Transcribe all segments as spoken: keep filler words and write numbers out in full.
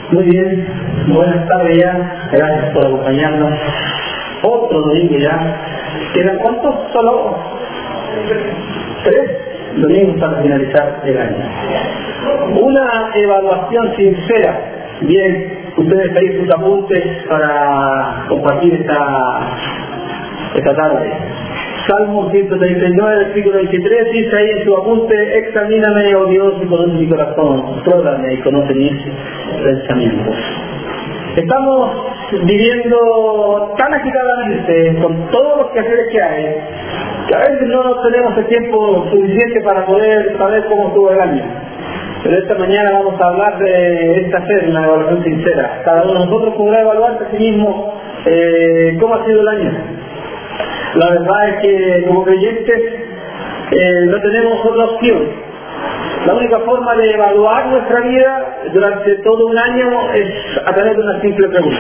Muy bien, buenas tardes ya, gracias por acompañarnos. Otro domingo ya. ¿Quedan cuántos? Solo tres domingos para finalizar el año. Una evaluación sincera. Bien, ustedes ahí sus apuntes para compartir esta, esta tarde. Salmo ciento treinta y nueve, versículo veintitrés, dice ahí en su apunte: examíname, oh Dios, y conoce mi corazón, pruébame y conoce mis pensamientos. Estamos viviendo tan agitadamente con todos los quehaceres que hay, que a veces no tenemos el tiempo suficiente para poder saber cómo estuvo el año. Pero esta mañana vamos a hablar de esta ser una evaluación sincera. Cada uno de nosotros podrá evaluarse a sí mismo eh, cómo ha sido el año. La verdad es que como creyentes eh, no tenemos otra opción. La única forma de evaluar nuestra vida durante todo un año es a través de una simple pregunta.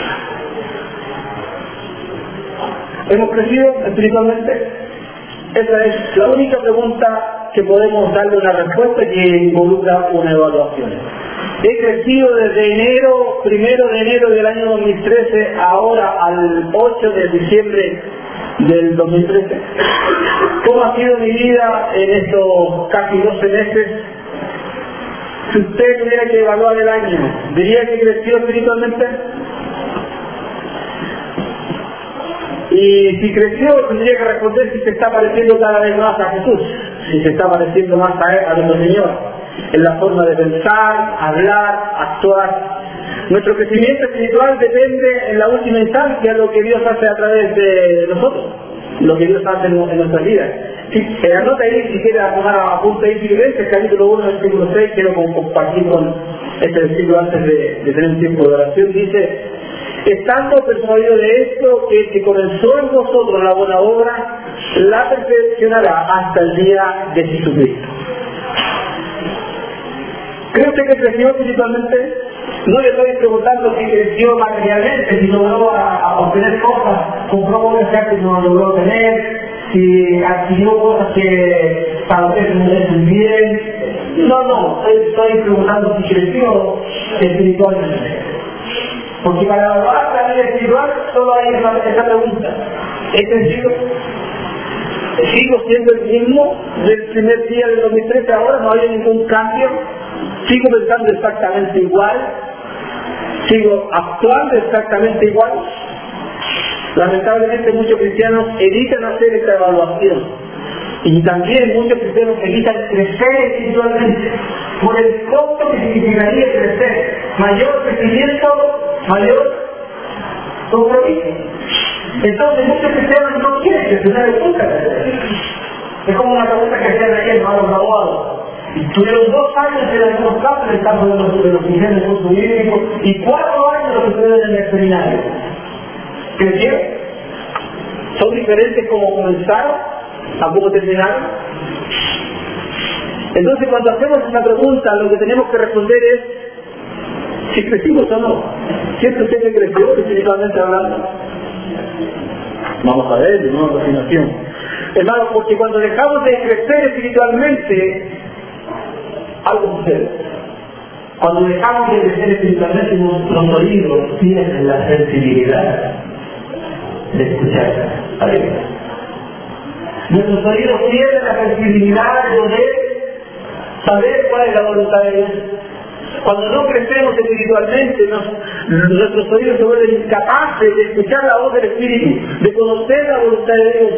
¿Hemos crecido espiritualmente? Esa es la única pregunta que podemos darle una respuesta que involucra una evaluación. He crecido desde enero, primero de enero del año dos mil trece, ahora al ocho de diciembre del dos mil trece. ¿Cómo ha sido mi vida en estos casi doce meses? Si usted tuviera que evaluar el año, ¿diría que creció espiritualmente? Y si creció, tendría que responder si se está pareciendo cada vez más a Jesús, si se está pareciendo más a Él, a nuestro Señor, en la forma de pensar, hablar, actuar. Nuestro crecimiento espiritual depende en la última instancia de lo que Dios hace a través de nosotros, lo que Dios hace en, en nuestras vidas. Si se anota ahí, si quiere tomar apunte ahí, Filipenses, capítulo uno, versículo seis, quiero compartir con este versículo antes de, de tener un tiempo de oración. Dice: estando persuadido de esto, que el que comenzó en vosotros la buena obra, la perfeccionará hasta el día de Jesucristo. ¿Cree usted que creció espiritualmente? No le estoy preguntando si creció materialmente, si logró a, a obtener cosas, compró cosas que antes no logró tener, si adquirió cosas que tal vez no le hacen bien. No, no, estoy preguntando si creció espiritualmente. Porque para evaluar la vida espiritual solo hay esa, esa pregunta. ¿Es sencillo? ¿Sigo siendo el mismo del primer día del dos mil trece ahora? ¿No hay ningún cambio? ¿Sigo pensando exactamente igual? ¿Sigo actuando exactamente igual? Lamentablemente muchos cristianos evitan hacer esta evaluación. Y también muchos cristianos evitan crecer espiritualmente por el costo que significaría crecer. Mayor crecimiento, mayor compromiso. Entonces muchos cristianos no quieren crecer, no les gusta crecer. Es como una pregunta que hacían ayer a los abogados. Tuvieron dos años en algunos casos en el campo de los, de los ingenieros de curso bíblico y cuatro años los que estuvieron en el seminario. ¿Crecieron? ¿Son diferentes como comenzaron a cómo terminaron? Entonces cuando hacemos esta pregunta, lo que tenemos que responder es si crecimos o no. ¿Siente usted que creció espiritualmente hablando? Vamos a ver de nuevo a continuación. Hermanos, porque cuando dejamos de crecer espiritualmente, algo sucede. Cuando dejamos de crecer espiritualmente, nuestros oídos pierden la sensibilidad de escuchar a Dios. Nuestros oídos pierden la sensibilidad de poder saber cuál es la voluntad de Dios. Cuando no crecemos espiritualmente, nos, nuestros oídos se vuelven incapaces de escuchar la voz del Espíritu, de conocer la voluntad de Dios.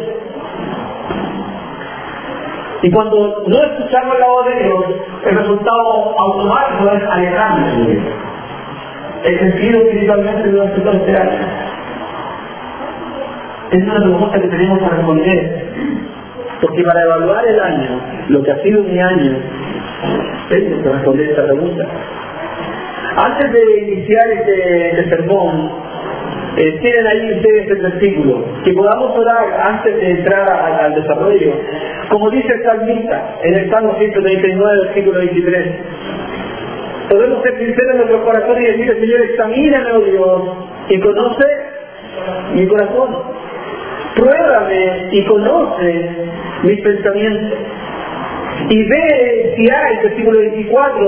Y cuando no escuchamos la voz de Dios, el resultado automático es alejarnos de Dios. El sentido espiritualmente durante todo este año. Es una pregunta que tenemos que responder. Porque para evaluar el año, lo que ha sido mi año, tengo que responder esta pregunta. Antes de iniciar este, este sermón, eh, tienen ahí ustedes el versículo, que podamos orar antes de entrar a, al desarrollo. Como dice el salmista, en el Salmo ciento treinta y nueve, versículo veintitrés. Podemos ser sinceros en nuestro corazón y decirle: Señor, examíname, oh Dios, y conoce mi corazón. Pruébame y conoce mis pensamientos. Y ve si hay, versículo veinticuatro,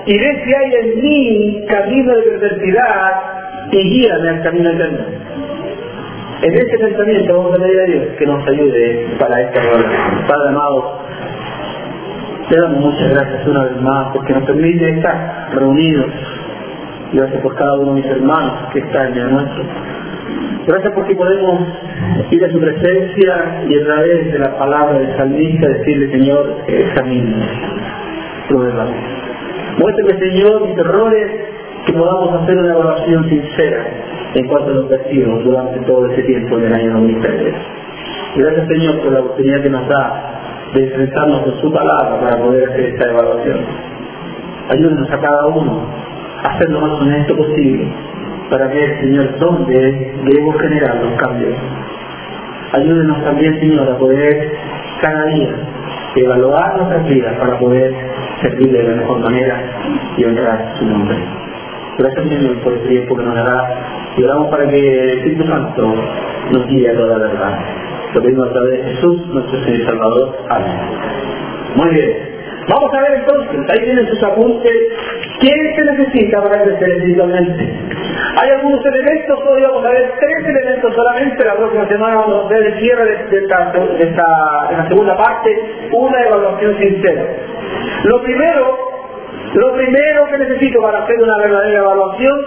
y ve si hay en mí camino de perversidad y guíame al camino eterno. En este pensamiento vamos a pedir a Dios que nos ayude para esta oración. Padre amado, le damos muchas gracias una vez más porque nos permite estar reunidos. Gracias por cada uno de mis hermanos que está en el nuestro. Gracias porque podemos ir a su presencia y a través de la palabra del salmista decirle: Señor, examíname, pruébame. Muéstrame, Señor, mis errores, que podamos hacer una evaluación sincera en cuanto a los vecinos durante todo ese tiempo del año dos mil trece. Gracias, Señor, por la oportunidad que nos da de enfrentarnos con su palabra para poder hacer esta evaluación. Ayúdenos a cada uno a ser lo más honesto posible para ver, Señor, dónde debemos generar los cambios. Ayúdenos también, Señor, a poder cada día evaluar nuestras vidas para poder servirle de la mejor manera y honrar su nombre. Gracias, Señor, por el tiempo que nos dará y oramos para que el Espíritu Santo nos guíe a toda la verdad. Lo pedimos a través de Jesús, nuestro Señor y Salvador. Amén. Muy bien. Vamos a ver entonces, ahí tienen sus apuntes, ¿qué se necesita para crecer espiritualmente? Hay algunos elementos, hoy vamos a ver tres elementos solamente, la próxima semana vamos a ver el cierre de, de, esta, de, esta, de la segunda parte, una evaluación sincera. Lo primero, lo primero que necesito para hacer una verdadera evaluación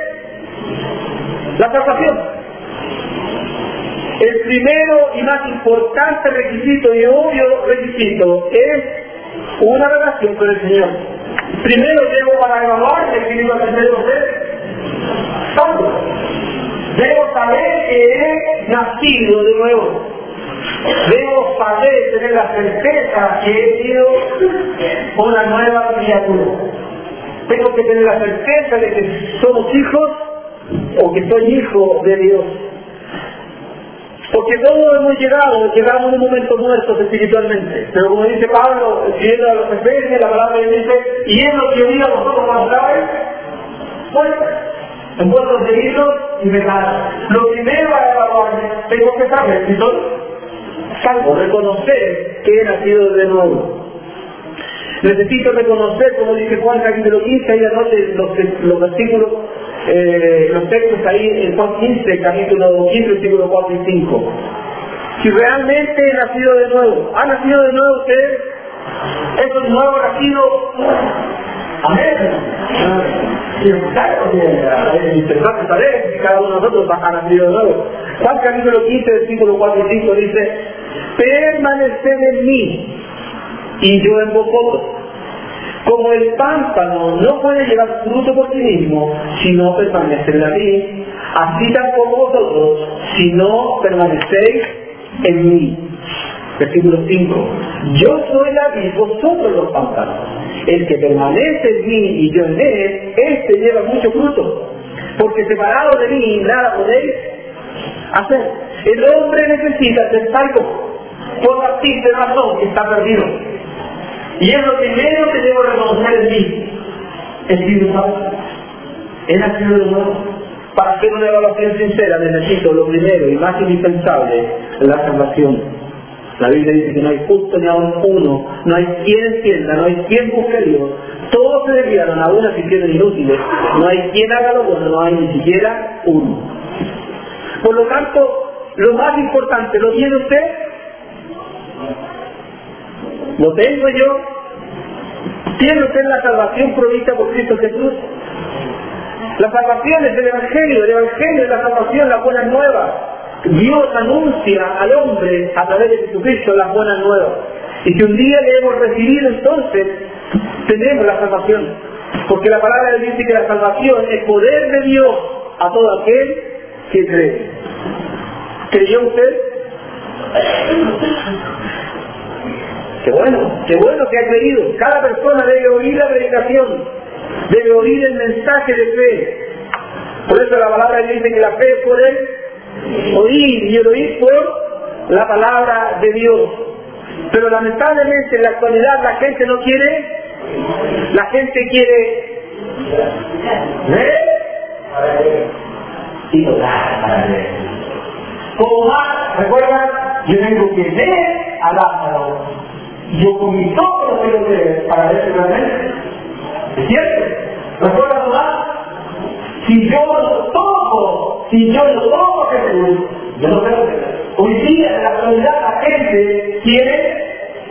es la salvación. El primero y más importante requisito y obvio requisito es una relación con el Señor. Primero debo, para evaluar el que iba a debo ser santo. Debo saber que he nacido de nuevo. Debo saber, tener la certeza que he sido una nueva criatura. Tengo que tener la certeza de que somos hijos o que soy hijo de Dios. Porque todos hemos llegado, llegamos en un momento muertos espiritualmente. Pero como dice Pablo, escribiendo a los Efesios, la palabra que dice, y es lo que hoy a vosotros cuando sabes, pues, en vuestros delitos y pecados. Lo primero a evaluarme, tengo que saber si soy salvo, reconocer que he nacido de nuevo. Necesito reconocer, como dice Juan capítulo quince, ahí anoche los, los versículos, eh, los textos ahí en Juan quince, capítulo quince, versículos cuatro y cinco. Si realmente he nacido de nuevo, ¿ha nacido de nuevo usted? ¿Es un nuevo nacido? Amén. Es interesante saber si cada uno de nosotros ha nacido de nuevo. Juan capítulo quince, versículos cuatro y cinco dice: permaneced en mí y yo en vosotros. Como el pámpano no puede llevar fruto por sí mismo si no permanece en la vid, así tampoco vosotros si no permanecéis en mí. Versículo cinco. Yo soy la vid, vosotros los pámpanos. El que permanece en mí y yo en él, este lleva mucho fruto, porque separado de mí nada podéis hacer. El hombre necesita ser salvo por la simple razón que está perdido. Y es lo primero que debo reconocer en mí. Espíritu Santo, he nacido de nuevo. Para hacer una evaluación sincera necesito lo primero y más indispensable, la salvación. La Biblia dice que no hay justo ni aún uno, no hay quien entienda, no hay quien busque a Dios. Todos se desviaron, a una se hicieron inútiles. No hay quien haga lo bueno, no hay ni siquiera uno. Por lo tanto, lo más importante, ¿lo tiene usted? ¿Lo tengo yo? ¿Tiene usted la salvación provista por Cristo Jesús? La salvación es el Evangelio, el Evangelio es la salvación, la buena nueva. Dios anuncia al hombre a través de Jesucristo las buenas nuevas. Y si un día le hemos recibido, entonces tendremos la salvación. Porque la palabra de Dios dice que la salvación es poder de Dios a todo aquel que cree. ¿Creyó usted? Qué bueno, qué bueno que ha creído. Cada persona debe oír la predicación, debe oír el mensaje de fe. Por eso la palabra dice que la fe es poder oír, y el oír por la palabra de Dios. Pero lamentablemente en la actualidad la gente no quiere, la gente quiere ver y orar para ver. Como más, recuerdan, yo tengo que ver a Lázaro. Yo comí todo lo que lo ver para ver realmente. ¿Es cierto? ¿Recuerdas Tomás? Si yo lo toco, si yo lo toco a Jesús, yo no creo que... Hoy día, en la actualidad, la gente quiere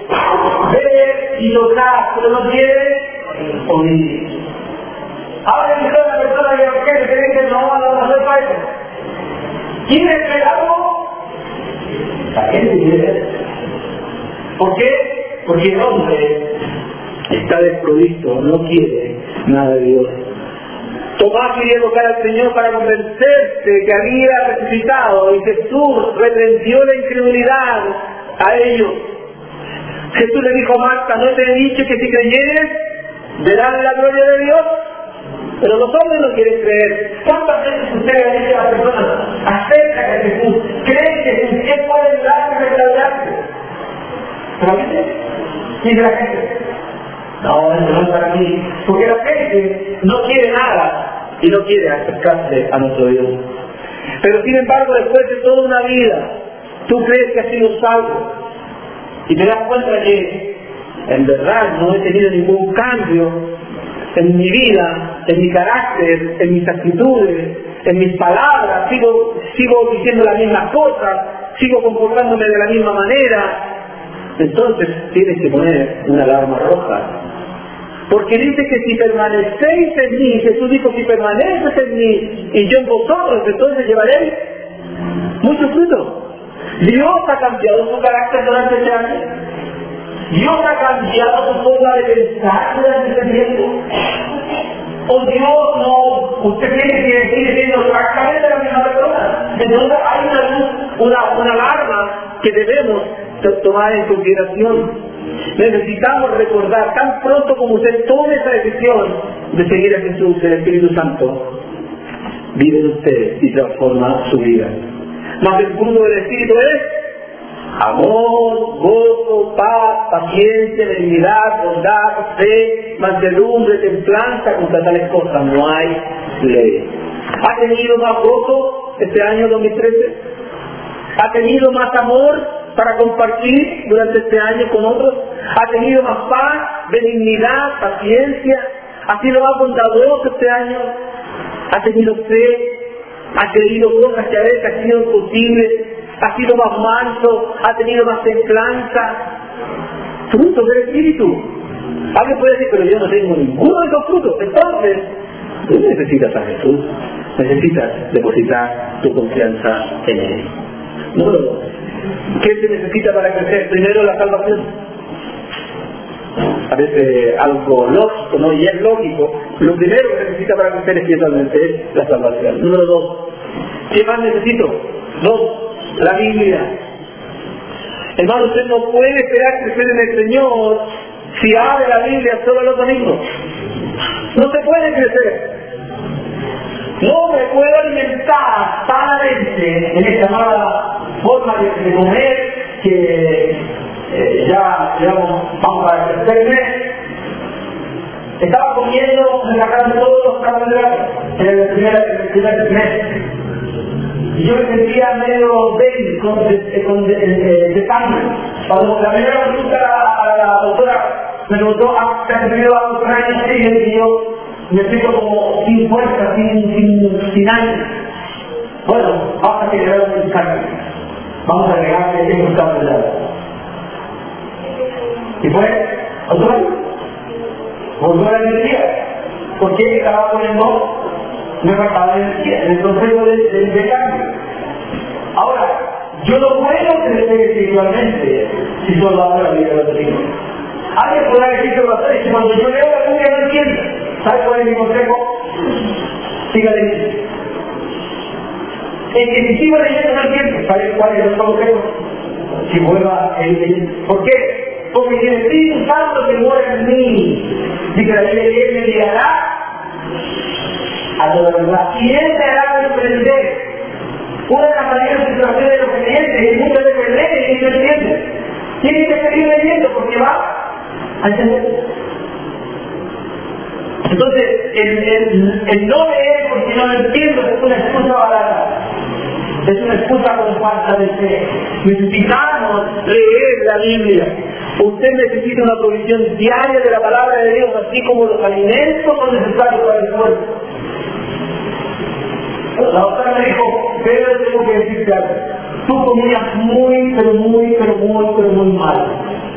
ver y tocar, pero no quiere oír. Ahora que toda la persona que cree que no va a hacer para eso. ¿Quiere ver algo? La gente quiere ver. ¿Por qué? Porque el hombre está desprovisto, no quiere nada de Dios. Tomás quería tocar al Señor para convencerse que había resucitado y Jesús reprendió la incredulidad a ellos. Jesús le dijo a Marta, ¿no te he dicho que si creyeres verán la gloria de Dios? Pero los hombres no quieren creer. ¿Cuántas veces usted le dice a las personas, acerca de Jesús, creen que Jesús es puede ayudarte a restaurarte? ¿Realmente? Dice la gente, no, eso no es para mí. Porque la gente no quiere nada y no quiere acercarse a nuestro Dios. Pero sin embargo, después de toda una vida, tú crees que has sido salvo y te das cuenta que en verdad no he tenido ningún cambio en mi vida, en mi carácter, en mis actitudes, en mis palabras, sigo, sigo diciendo las mismas cosas, sigo comportándome de la misma manera. Entonces tienes que poner una alarma roja. Porque dice que si permanecéis en mí, Jesús dijo, si permaneces en mí y yo en vosotros, entonces llevaréis mucho fruto. Dios ha cambiado su carácter durante este año. Dios ha cambiado su forma de pensar durante este tiempo. O Dios no, usted tiene que seguir siendo exactamente la misma persona. Entonces hay una luz, una, una alarma que debemos tomar en consideración. Necesitamos recordar, tan pronto como usted tome esa decisión de seguir a Jesús, el Espíritu Santo vive en usted y transforma su vida. Mas el fruto del Espíritu es amor, gozo, paz, paciencia, benignidad, bondad, fe, mansedumbre, templanza. Contra tales cosas no hay ley. ¿Ha tenido más gozo este año dos mil trece? ¿Ha tenido más amor para compartir durante este año con otros? ¿Ha tenido más paz, benignidad, paciencia? ¿Ha sido más bondadoso este año? ¿Ha tenido fe? ¿Ha tenido cosas que a veces han sido imposibles? ¿Ha sido más manso? ¿Ha tenido más templanza? Frutos del Espíritu. Alguien puede decir, pero yo no tengo ninguno de esos frutos. Entonces, tú necesitas a Jesús. Necesitas depositar tu confianza en Él. Número dos. ¿Qué se necesita para crecer? Primero, la salvación. Parece algo lógico, ¿no? Y es lógico. Lo primero que se necesita para crecer espiritualmente es la salvación. Número dos. ¿Qué más necesito? Dos. La Biblia. Hermano, usted no puede esperar crecer en el Señor si abre la Biblia solo los domingos. No se puede crecer. No me puedo alimentar sanamente en esta nueva forma de, de comer que eh, ya digamos, vamos a tercer mes. Estaba comiendo, sacando todos los carbohidratos en el primer, primer mes. Y yo me sentía medio débil con de, de, de, de, de sangre. Cuando la primera consulta a, a la doctora me preguntó, ¿te has tenido a los años? Y yo me siento como sin fuerza, sin, sin, sin ánimo. Bueno, vamos a agregar un cambio. Vamos a agregarle esos carbohidratos. Y fue automático. Volvió la energía. ¿Por qué estaba poniendo? Me faltaba energía en el proceso de, de, de cambio. Ahora, yo no puedo crecer espiritualmente si solo hago la vida de los niños. Alguien podrá decir que va a hacer, y cuando yo leo la Biblia no entiendo. ¿Sabe cuál es mi consejo? Siga leyendo. El que si sigo leyendo no entiendo. ¿Sabe cuál es el consejo? Si vuelva a leer. ¿Por qué? Porque si el Espíritu Santo que mora en mí, dice la Biblia, Él me guiará a toda la verdad. Y Él te hará comprender. Una de las maneras de situación de los creyentes es muchas veces leen y no entienden. Tienen que seguir leyendo porque va a entender. Entonces, el, el, el no leer porque no lo entiendo es una excusa barata. Es una excusa con falta de fe. Necesitamos leer la Biblia. Usted necesita una provisión diaria de la palabra de Dios, así como los alimentos son necesarios para el cuerpo. La doctora me dijo, pero tengo que decirte algo. Tú comías muy, pero muy, pero muy, pero muy mal.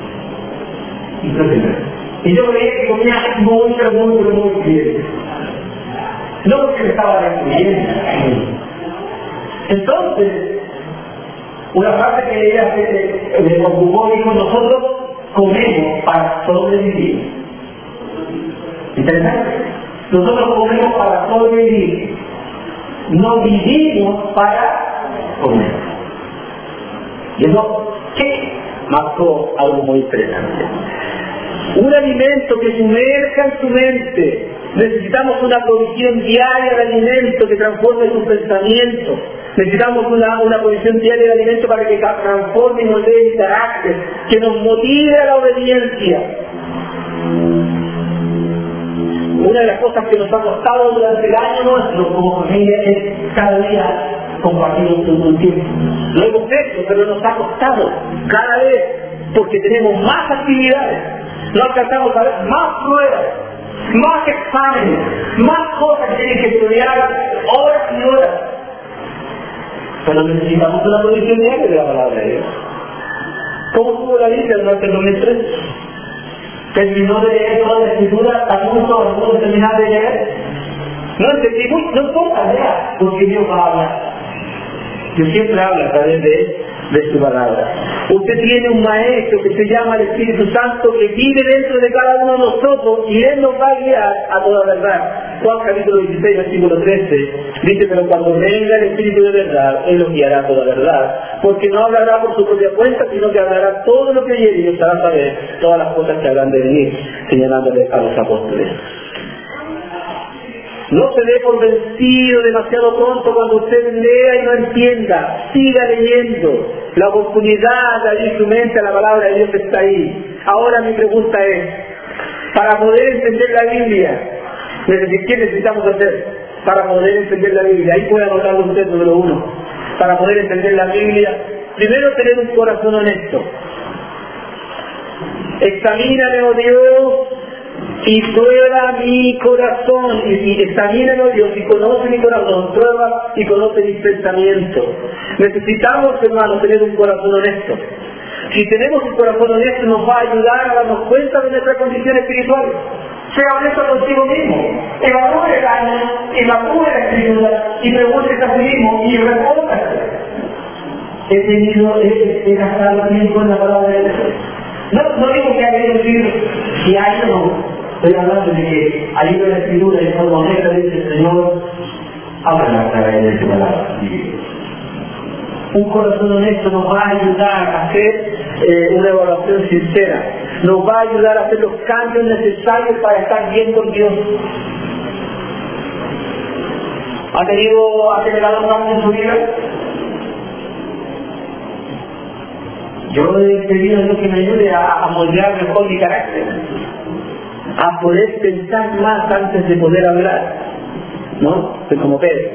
Y yo creía que comía muy, pero muy, pero muy bien. No porque me estaba destruyendo. Entonces, una frase que ella me ocupó, dijo, nosotros comemos para sobrevivir. ¿Interesante? Nosotros comemos para sobrevivir. No vivimos para comer. Y eso, ¿qué? Marcó algo muy interesante. Un alimento que sumerja en su mente. Necesitamos una provisión diaria de alimento que transforme su pensamiento. Necesitamos una, una provisión diaria de alimento para que transforme y moldee el carácter, que nos motive a la obediencia. Una de las cosas que nos ha costado durante el año nuestro como familia es cada día compartir un tiempo. Lo hemos hecho, pero nos ha costado cada vez porque tenemos más actividades. No alcanzamos a ver más pruebas, más exámenes, más cosas que tienen que estudiar horas y horas. Pero necesitamos una provisión diaria de la palabra de Dios. ¿Cómo estuvo la Biblia durante el dos mil tres? ¿Terminó de leer toda la escritura a punto de no terminar de leer? No entendí, no importa, lea, porque Dios va a hablar. Dios siempre habla a través de, de su palabra. Usted tiene un maestro que se llama el Espíritu Santo que vive dentro de cada uno de nosotros y Él nos va a guiar a toda verdad. Juan capítulo dieciséis, versículo trece, dice, pero cuando venga el Espíritu de verdad, Él nos guiará a toda verdad, porque no hablará por su propia cuenta, sino que hablará todo lo que oyere y os hará saber todas las cosas que habrán de venir, señalándole a los apóstoles. No se dé por vencido demasiado pronto cuando usted lea y no entienda. Siga leyendo. La oportunidad de abrir su mente a la palabra de Dios está ahí. Ahora mi pregunta es, para poder entender la Biblia, ¿qué necesitamos hacer? Para poder entender la Biblia, ahí puede anotarlo usted, número uno. Para poder entender la Biblia, primero tener un corazón honesto. Examíname, oh Dios, y prueba mi corazón, y, y examínalo Dios, y conoce mi corazón, prueba y conoce mis pensamientos. Necesitamos, hermanos, tener un corazón honesto. Si tenemos un corazón honesto, nos va a ayudar a darnos cuenta de nuestra condición espiritual. Sea honesto consigo mismo, evalúe el año, evalúe la escritura, y pregúntese a sí mismo, y respóndase. He tenido, he, he gastado tiempo en la palabra de Dios. No, no digo que haya leído si hay o no. Estoy hablando de que al libro de la escritura de forma honesta dice el Señor, habla a través de su palabra. Un corazón honesto nos va a ayudar a hacer eh, una evaluación sincera, nos va a ayudar a hacer los cambios necesarios para estar bien con Dios. ¿Ha tenido acelerado un cambio en su vida? Yo he pedido a Dios que me ayude a, a moldear mejor mi carácter, a poder pensar más antes de poder hablar, ¿no? Es como Pedro,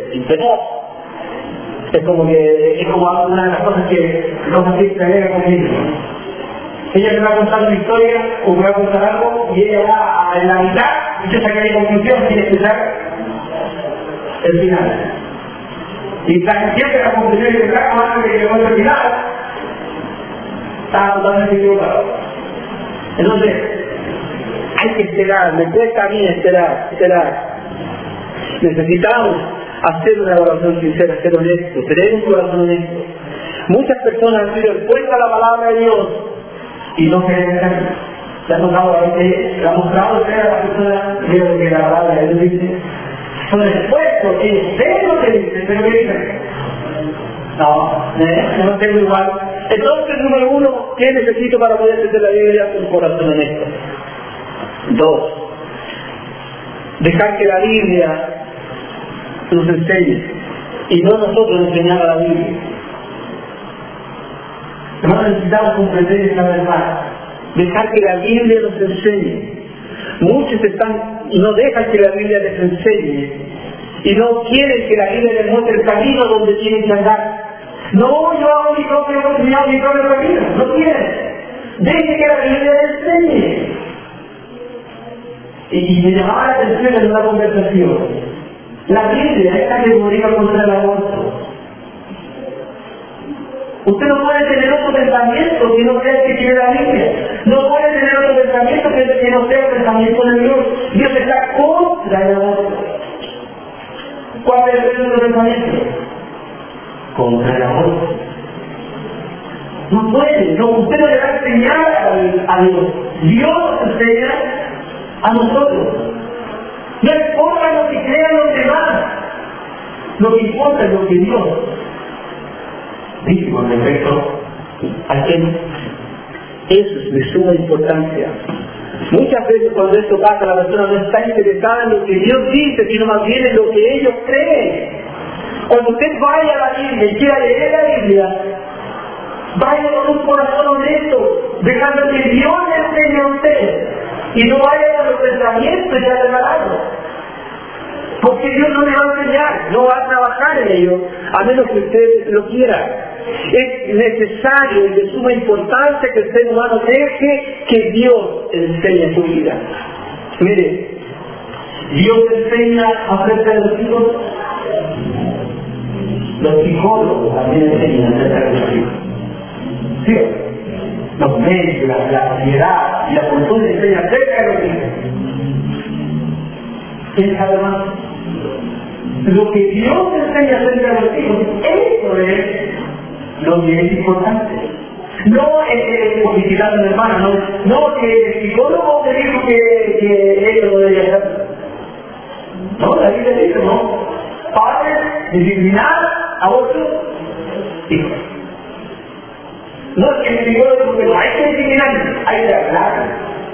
es como que es como una de las cosas que no me hace traer conmigo. Ella me va a contar una historia o me va a contar algo y ella va a la mitad y yo sacaré conclusión sin escuchar el final. Y siempre la conclusión que saco antes de que llegó el final está totalmente equivocado. Entonces, hay que esperar, me cuesta a mí esperar, esperar. Necesitamos hacer una evaluación sincera, ser honestos, tener un corazón honesto. Muchas personas han sido expuestas a la palabra de Dios y no quieren hacerlo. Se ha tocado a veces, se ha mostrado ser a la persona de lo que la palabra de Dios dice. Son expuestos, ellos ven lo que dicen, pero ¿qué dicen? No, no tengo igual. Entonces, número uno, ¿qué necesito para poder entender la Biblia? Un corazón honesto. Dos, dejar que la Biblia nos enseñe y no nosotros enseñar a la Biblia. No necesitamos comprender esta verdad. Dejar que la Biblia nos enseñe. Muchos están, no dejan que la Biblia les enseñe y no quieren que la Biblia les muestre el camino donde tienen que andar. No, yo hago mi propio, mi propio camino, no quieren. Deje que la Biblia le enseñe. Y, y me llamaba la atención en una conversación. La Biblia es categórica contra el aborto. Usted no puede tener otro pensamiento que no sea el que quiere la Biblia. No puede tener otro pensamiento que, que no sea el pensamiento de Dios. Dios está contra el aborto. ¿Cuál es el otro pensamiento? Contra el aborto. No puede, no, usted no le va a enseñar a, a Dios. Dios enseña a nosotros. No importa lo que crean los demás. Lo que importa es lo que Dios dice con respecto a quién. Eso es de suma importancia. Muchas veces cuando esto pasa, la persona no está interesada en lo que Dios dice, sino más bien en lo que ellos creen. Cuando usted vaya a la Biblia y quiera leer la Biblia, vaya con un corazón honesto, dejando que Dios le enseñe a usted, y no vaya con los pensamientos ya preparados. Porque Dios no le va a enseñar, no va a trabajar en ello, a menos que usted lo quiera. Es necesario y de suma importancia que el ser humano deje que Dios enseñe su vida. Mire, Dios enseña acerca de los hijos. Los psicólogos también enseñan acerca de los hijos. ¿Sí? Los médicos, la, la sociedad y la cultura enseñan acerca de los hijos. ¿Quién sabe más? Lo que Dios enseña acerca de los hijos, eso es lo que es importante. No es publicidad de hermana, no, no que el psicólogo te dijo que, que eso no debía hacer. No, la Biblia dice, no. Padres, disciplinar a otros hijos. No es que el psicólogo dijo que no hay que disciplinar, hay que hablar.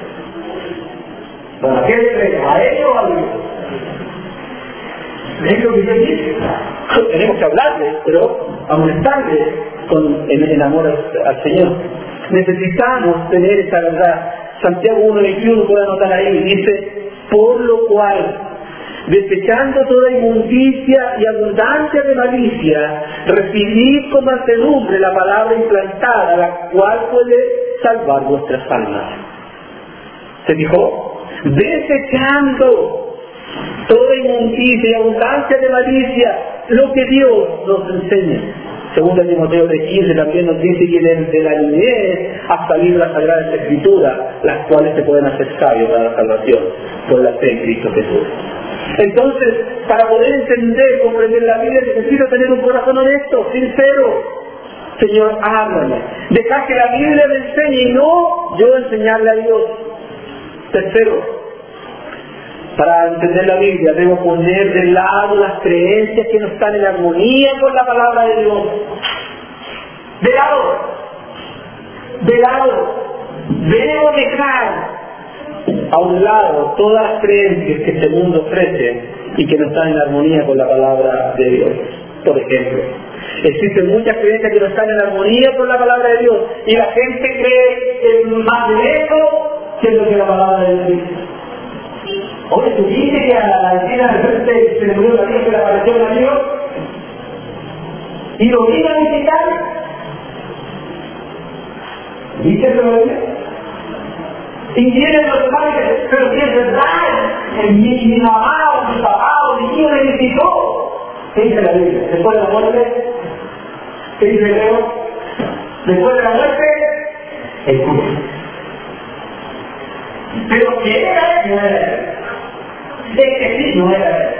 ¿Para qué le creen? ¿A ellos o a Dios? Es lo que Dios dice. Tenemos que hablarles, pero amonestarles con en, en amor al, al Señor. Necesitamos tener esa verdad. Santiago uno veintiuno puede anotar ahí, dice, por lo cual, desechando toda inmundicia y abundancia de malicia, recibid con mansedumbre la palabra implantada, la cual puede salvar vuestras almas. ¿Se fijó? Desechando toda inmundicia y abundancia de malicia, lo que Dios nos enseña. Según Timoteo tres quince también nos dice que desde la niñez hasta salir las Sagradas Escrituras, las cuales se pueden hacer sabios para la salvación por la fe en Cristo Jesús. Entonces, para poder entender, comprender la Biblia, necesito tener un corazón honesto, sincero. Señor, háblame. Dejar que la Biblia me enseñe y no yo enseñarle a Dios. Tercero, para entender la Biblia debo poner de lado las creencias que no están en armonía con la palabra de Dios. De lado. De lado. Debo dejar a un lado todas las creencias que este mundo ofrece y que no están en armonía con la palabra de Dios. Por ejemplo, existen muchas creencias que no están en armonía con la palabra de Dios y la gente cree en más de eso que en lo que la palabra de Dios dice. Oye, ¿tú dices que a la vecina de frente se le murió la hija que le apareció el amigo? ¿Y lo vino a visitar? ¿Dice eso la Biblia? Y vienen los padres, pero si es verdad, mi, mi mamá o mi papá o mi hijo le visitó. ¿Qué dice la Biblia? Después de la muerte, ¿qué dice Leo? Después de la muerte, el juicio. Pero ¿quién era él? No era él. Es que sí, no era él.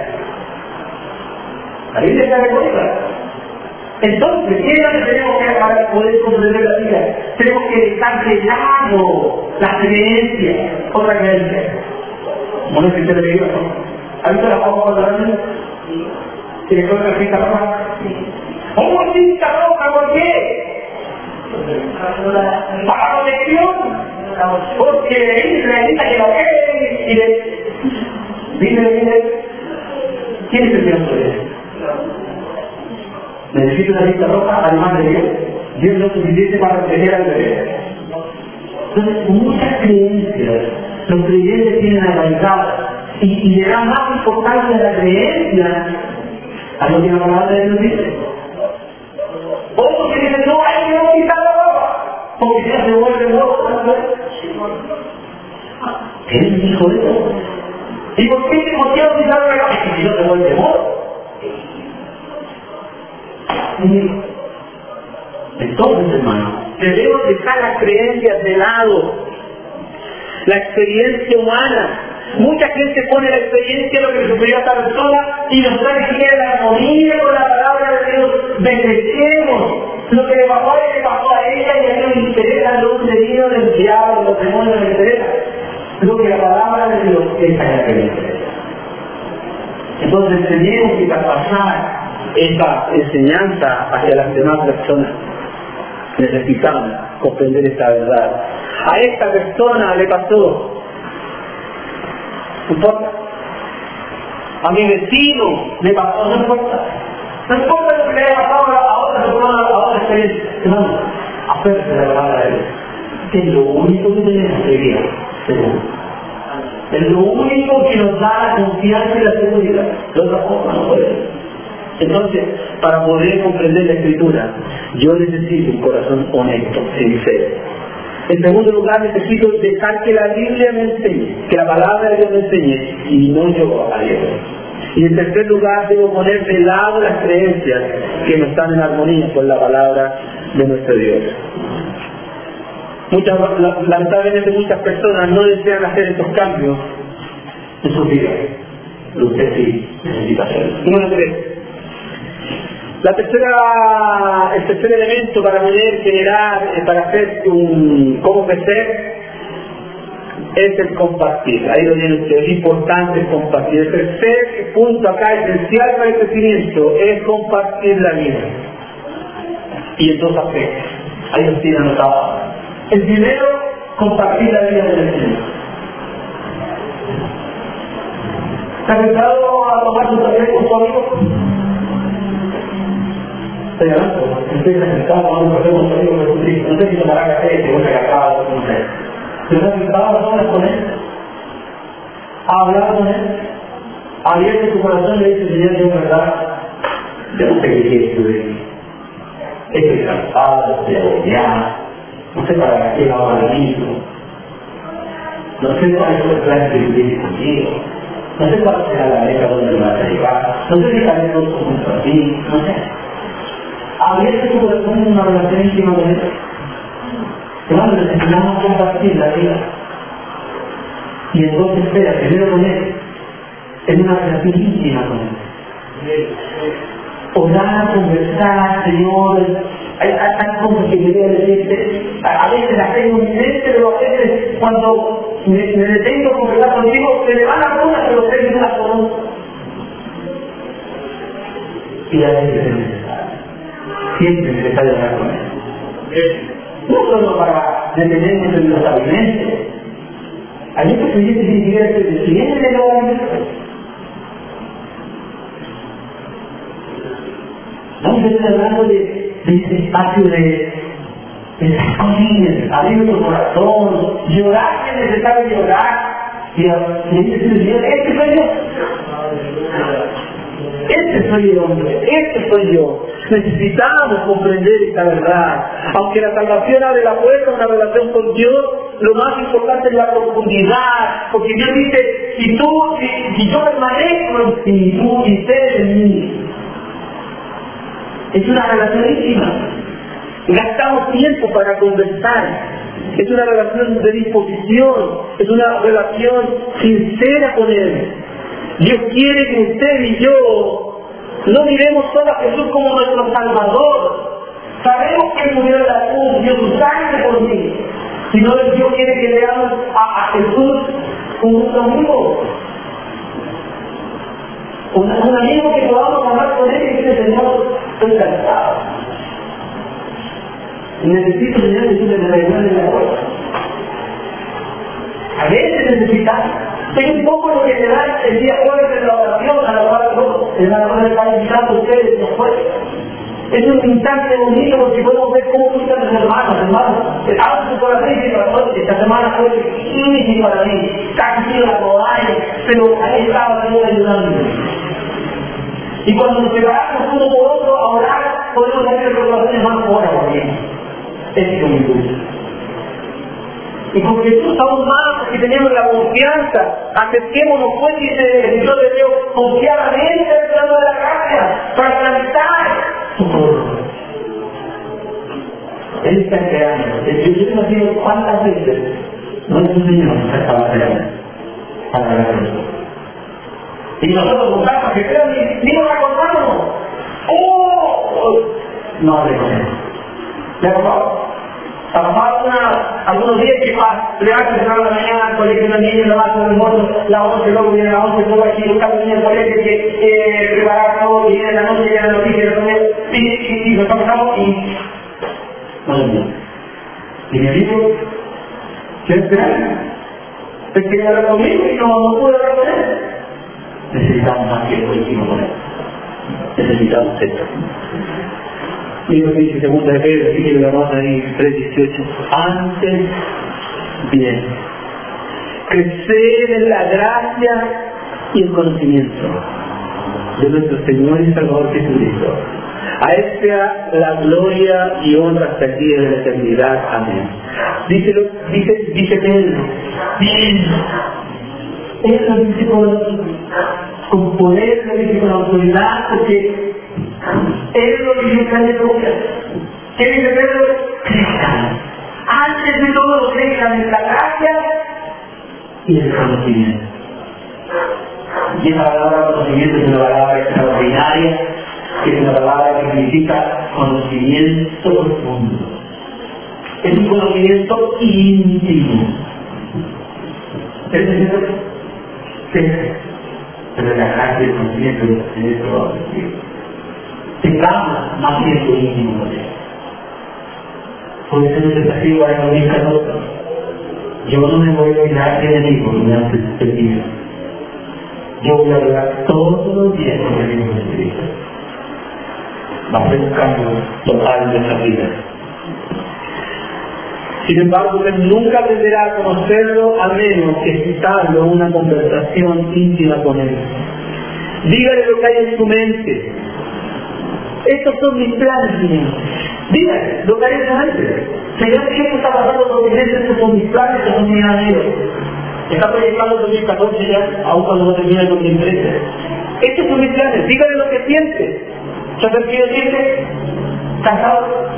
La Biblia está recogida. Entonces, ¿qué es lo que tenemos que hacer para poder comprender la Biblia? Tenemos que dejar de lado las creencias, otra creencia. Bueno, si usted le digo, ¿no? ¿Ha visto la papa cuando la niña? ¿Que le coloca cinta roja? ¿Cómo cinta roja? ¿Por qué? Para protección. Porque el israelita que lo ve y le dice, dice, ¿quién es el Dios de él? Necesito una lista roja además de Dios. Dios no es suficiente para proteger al bebé. Entonces, muchas creencias, los creyentes tienen arraigadas y, y le dan más importancia a la creencia a lo que la palabra de Dios dice. Otros que dicen, no, hay que no quitar la ropa, porque ya se vuelve loco. ¿Eres hijo de Dios? ¿Y por qué te motivas a usar la cabeza? Si no te vuelve moro. Entonces, hermano, debemos dejar las creencias de lado, la experiencia humana. Mucha gente pone la experiencia de lo que sucedió a esta persona y nos trae que quiere la armonía con la palabra de Dios. Bendecemos lo que le pasó a ella, le pasó a ella, y a ella le interesa lo sucedido del diablo, los demonios le interesa. Lo que la palabra de Dios es a que le interesa. Entonces tenemos que traspasar esta enseñanza hacia las demás personas. Necesitamos comprender esta verdad. A esta persona le pasó, no importa. A mi vecino le pasó, no importa. No importa lo que le haya pasado a otra persona, a otra experiencia. Hermano, aférrate la palabra de Dios. Que es lo único que tenemos que guiar, seguro. Es lo único que nos da la confianza y la seguridad. De otra forma no puede. Entonces, para poder comprender la Escritura, yo necesito un corazón honesto, sincero. En segundo lugar, necesito dejar que la Biblia me enseñe, que la palabra de Dios me enseñe, y no yo a Dios. Y en tercer lugar, debo poner de lado las creencias que no están en armonía con la palabra de nuestro Dios. Muchas, lamentablemente muchas personas no desean hacer estos cambios en sus vidas. Pero usted sí necesita hacerlo. Número tres. La tercera, el tercer elemento para poder generar, para hacer un, cómo crecer, es el compartir. Ahí lo tiene usted, es importante el compartir. El tercer punto acá esencial para el crecimiento es compartir la vida. Y en dos aspectos. Ahí los tiene anotados. El primero, compartir la vida del Señor. ¿Se ha pensado a tomar su café con su amigo? Estoy hablando, estoy sentado tomando café con su amigo Jesucristo. No sé si tomará café, si vuelve cacao, no sé. ¿Pero se ha sentado a hablar con él? ¿A hablar con él? Abierto su corazón y le dice, Señor, yo en verdad, yo no sé qué quieres tú de mí. Estoy cansado, estoy agobiado. No sé para qué va ahora mismo. No sé cuál es el plan que tienes conmigo. No sé cuál será la meta donde me vas a llevar. No sé si haré dos junto a ti. No sé. Abrirte tu corazón en una relación íntima con él. Hermano, necesitamos compartir la vida. Y entonces espera, primero con él. En una relación íntima con él. Orar, conversar, Señor. Hay, hay, hay cosas que quería decirte, a, a veces las tengo en mi mente, pero a veces cuando me, me detengo a conversar contigo, se me van las cosas, pero ustedes no las conocen. Y a veces es necesario, siempre es necesario hablar con él. No solo para detenernos en los alimentos. Hay muchos clientes que ni siquiera se deciden de los alimentos. Vamos a estar hablando de de este espacio de de abrir tu corazón, llorar que es necesario llorar, y decir, Dios, este soy yo, este soy el hombre, este soy yo. Necesitamos comprender esta verdad. Aunque la salvación abre la puerta a una relación con Dios, lo más importante es la profundidad, porque Dios dice, si tú, si, si yo permanezco en ti, tú y ustedes en mí. Es una relación íntima. Gastamos tiempo para conversar. Es una relación de disposición. Es una relación sincera con Él. Dios quiere que usted y yo no miremos solo a Jesús como nuestro Salvador. Sabemos que Él murió en la cruz, dio su sangre por mí. Sino Dios quiere que veamos a, a Jesús como nuestro amigo. Un, un amigo que podamos hablar con él y decirle, Señor, estoy cansado. Necesito, Señor, que tú me renueves la fuerza. A veces necesitamos. Es un poco lo que te da el día jueves de la oración, a la cual el hermano le está invitando a ustedes después. Es un instante bonito porque podemos ver cómo gustan los hermanos, hermanos. Abre su corazón y dice, pastor, esta semana fue difícil para mí. Casi sido la toalla, pero ahí estaba Dios ayudándome. Y cuando nos separamos uno por otro a orar, podemos hacer el corazón, hermano, ora por mí. Es muy dulce. Y con Jesús aún más, porque tenemos la confianza, acerquémonos pues, dice el escritor de Hebreo, confiadamente al trono de la gracia, para cantar socorro. Él está creando. El Dios nos dijo cuántas veces nuestro Señor estaba creando para la cruz. Y nosotros buscamos que crean y ni nos acordamos. ¡Oh! No hable con él. ¿Le acordamos? A lo mejor una, algunos días que va, le hace a la mañana al colegio de una niña, le va a hacer el mozo, la once, luego viene la once, luego aquí buscando niños al colegio que eh, preparar todo, y viene la noche, ya la noticia, y, y, y nos pasamos y... no es bien. Y me dijo, ¿qué esperar? Es que hablar conmigo y no, no pude hablar con él. Necesitamos más que lo hicimos con él. Necesitamos esto. Y lo que dice segunda de Pedro, así que lo llamamos ahí tres dieciocho. Antes, bien. Crecer en la gracia y el conocimiento de nuestro Señor y Salvador Jesucristo. A Él sea la gloria y honra hasta el día de la eternidad. Amén. Dice, dice, dice Pedro, bien. Él lo dice con, con poder, lo dice con autoridad, porque Él lo dice en la gloria. ¿Qué dice Pedro? Crezcan. Antes de todo, crezcan en la gracia y el conocimiento. Y esa palabra conocimiento es una palabra extraordinaria, que es una palabra que significa conocimiento profundo. Es un conocimiento íntimo. Es decir, pero la gracia y el conocimiento de eso tengamos más tiempo íntimo con él. Por eso es el desafío para el dos mil catorce. Yo no me voy a olvidar de mí porque me han perdido. Yo voy a hablar todos los días con el mismo Espíritu. Va a ser un cambio total de nuestra vida. Sin embargo, usted nunca aprenderá a conocerlo a menos que citarlo en una conversación íntima con él. Dígale lo que hay en su mente. Estos son mis planes, Señor. Dígale lo que hay en su mente. Señor, ¿qué está pasando con mi mente? Estos son mis planes, estos son mis anhelos. Está proyectando el dos mil catorce ya, aún cuando no termina el dos mil trece. Estos son mis planes. Dígale lo que siente. ¿Sabes qué yo siente? Cansado.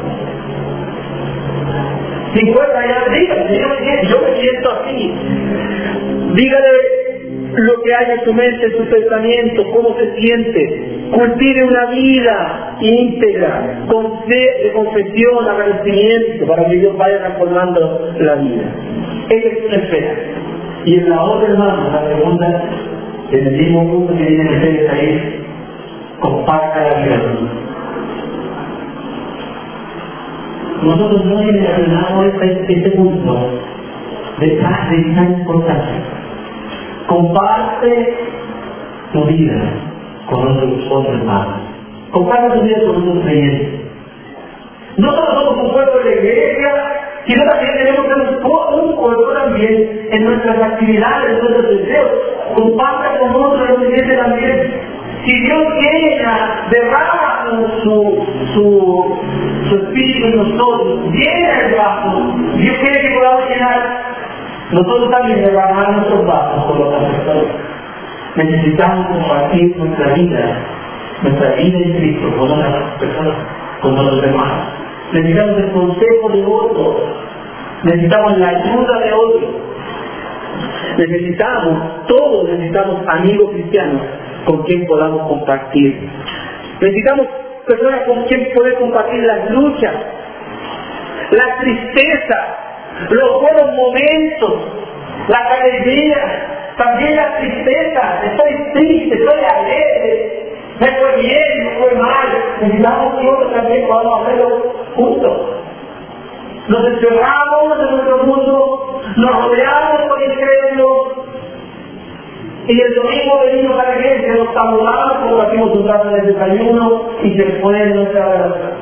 cincuenta años, dígale, yo, yo me siento así. Dígale lo que hay en su mente, en su pensamiento, cómo se siente. Cultive una vida íntegra, con fe de confesión, agradecimiento, para que Dios vaya transformando la vida. Esa es una esfera. Y en la otra, hermano, la segunda, en el mismo punto que tienen ustedes ahí, comparta la vida. Nosotros no relacionamos este, este punto de tan importancia. Comparte tu vida con otros, otros hermanos. Comparte tu vida con otros creyentes. No solo somos un pueblo de la iglesia, sino también tenemos que ser un pueblo también en nuestras actividades, en nuestros deseos. Comparte con otros creyentes también. Si Dios llena, derrama su, su, su espíritu en nosotros, llena el vaso, Dios quiere que podamos llenar. Nosotros también derramamos nuestros vasos con otras personas. Necesitamos compartir nuestra vida, nuestra vida en Cristo con otras personas, con otros hermanos. Necesitamos el consejo de otros, necesitamos la ayuda de otros. Necesitamos, todos necesitamos amigos cristianos con quien podamos compartir. Necesitamos personas con quien poder compartir las luchas, la tristeza, los buenos momentos, la alegría, también la tristeza. Estoy triste, estoy alegre, me fue bien, me fue mal. Necesitamos que otros también podamos hacerlo juntos. Nos encerramos en nuestro mundo, nos rodeamos con el crédito. Y el domingo venimos a la iglesia, nos saludamos, compartimos un rato de desayuno y se pone nuestra oración.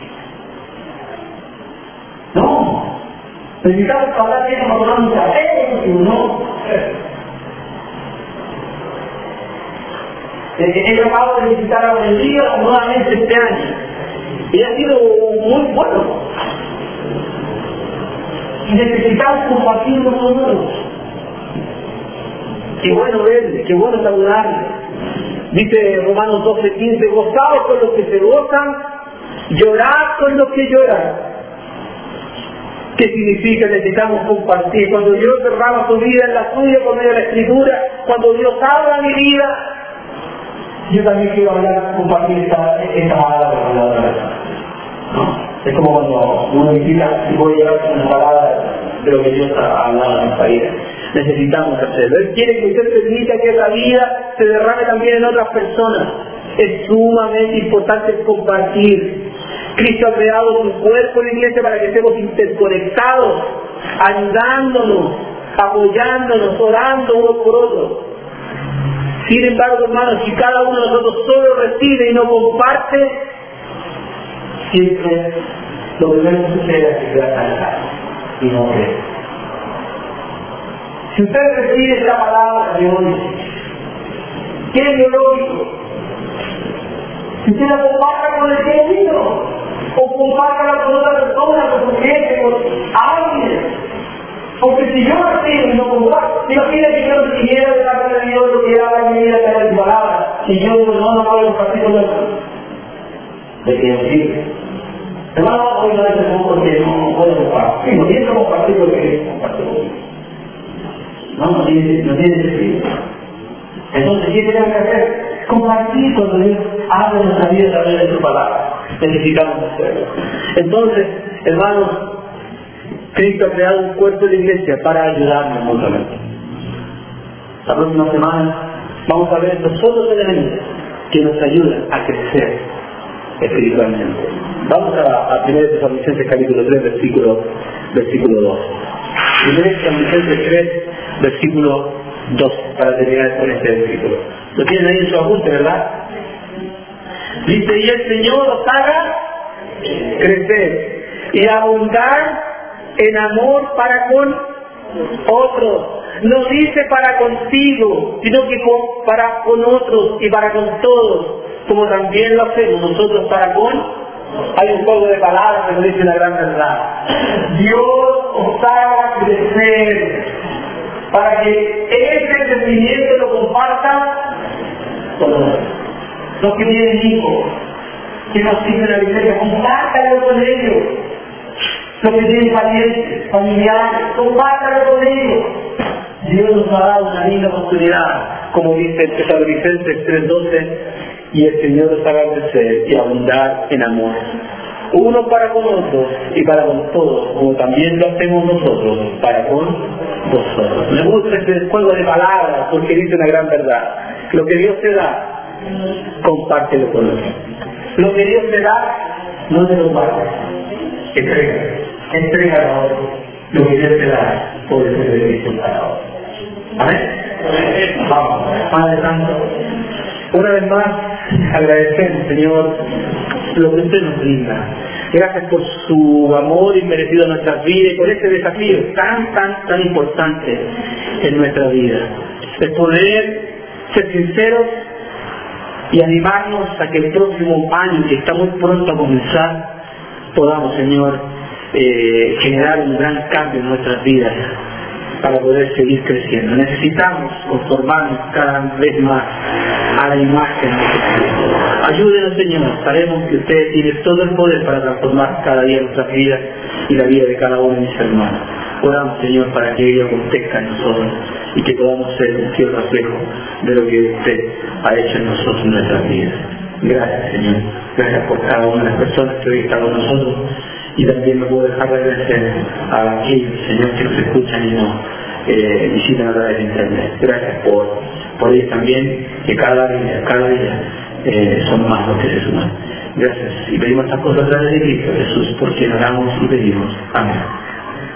No, necesitamos hablar bien con una mucha fe, ¿no? He acabado de visitar a Bolivia nuevamente este año y ha sido muy bueno. y necesitamos compartir con nosotros. Qué bueno verle, qué bueno saludarle. Dice Romanos doce quince, gozaos con los que se gozan, llorad con los que lloran. ¿Qué significa? Necesitamos compartir. Cuando Dios derrama su vida en la suya por medio de la Escritura, cuando Dios habla mi vida, yo también quiero hablar, compartir esta, esta palabra con la otra persona. ¿No? Es como cuando uno visita y voy a llevar una palabra de lo que Dios ha hablado en nuestra vida. Necesitamos hacerlo. Él quiere que usted permita que esa vida se derrame también en otras personas. Es sumamente importante compartir. Cristo ha creado su cuerpo en la iglesia para que estemos interconectados, ayudándonos, apoyándonos, orando unos por otros. Sin embargo, hermanos, si cada uno de nosotros solo recibe y no comparte, siempre lo primero que sucede es que se va a cansar y no cree. Si usted recibe esta palabra de hoy, ¿qué es lo lógico? Si usted la comparte con el que es mío, o compártala con otra persona, con su jefe, con alguien. Porque si yo recibo y no comparto, imagina que yo recibiera de parte de Dios lo que era mi vida, que era mi palabra, y yo no lo puedo compartir con otro. ¿De qué sirve? Hermano, hoy no es el porque no puedo compartir. Sí, no tiene que compartir lo que es compartir conmigo. No, no tiene, no tiene sentido. Entonces, ¿qué tenemos que hacer? Compartir cuando Dios habla en nuestra vida a través de su palabra. Necesitamos hacerlo. Entonces, hermanos, Cristo ha creado un cuerpo de la iglesia para ayudarnos mutuamente. La próxima semana vamos a ver estos otros elementos que nos ayudan a crecer espiritualmente. Vamos a, a primera Tesalonicenses capítulo tres, versículo, versículo dos. primera Tesalonicenses tres, versículo dos, para terminar con este versículo. Lo tienen ahí en su apunte, ¿verdad? Dice, y el Señor os haga crecer y abundar en amor para con otros. No dice para contigo, sino que con, para con otros y para con todos, como también lo hacemos nosotros para con. Hay un juego de palabras que nos dice la gran verdad. Dios os haga crecer para que ese crecimiento lo compartan con otros. Los que tienen hijos, que nos siguen a la iglesia, compártanlo con ellos. Los que tienen parientes, familiares, compártanlo con ellos. Dios nos ha dado una linda oportunidad, como dice en Tesalonicenses tres doce, y el Señor nos haga crecer y abundar en amor. Uno para con otros y para con todos, como también lo hacemos nosotros para con vosotros. Me gusta este juego de palabras porque dice una gran verdad. Lo que Dios te da, compártelo con otros. Lo que Dios te da, no te lo guardes. Entrega, entrega a otros. Lo que Dios te da, puede ser beneficio para otros. Amén. Vamos, Padre Santo, una vez más agradecemos, Señor, lo que usted nos brinda. Gracias por su amor inmerecido en nuestras vidas y por este desafío tan, tan, tan importante en nuestra vida. El poder ser sinceros y animarnos a que el próximo año, que está muy pronto a comenzar, podamos, Señor, eh, generar un gran cambio en nuestras vidas para poder seguir creciendo. Necesitamos conformarnos cada vez más a la imagen de Jesucristo. Ayúdenos, Señor. Sabemos que usted tiene todo el poder para transformar cada día nuestras vidas y la vida de cada uno de mis hermanos. Oramos, Señor, para que ello acontezca en nosotros y que podamos ser un fiel reflejo de lo que usted ha hecho en nosotros en nuestras vidas. Gracias, Señor. Gracias por cada una de las personas que hoy están con nosotros. Y también no puedo dejar de agradecer a aquellos, Señor, que nos escuchan y nos eh, visitan a través de internet. Gracias por, por ellos también, que cada día, cada día eh, son más los que se suman. Gracias. Y pedimos estas cosas a través de Cristo Jesús, porque oramos y pedimos. Amén.